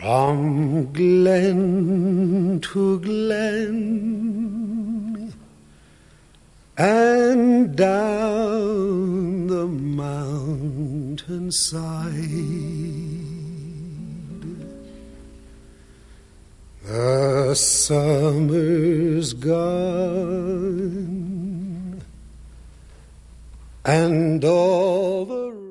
From glen to glen and down the mountainside, the summer's gone and all the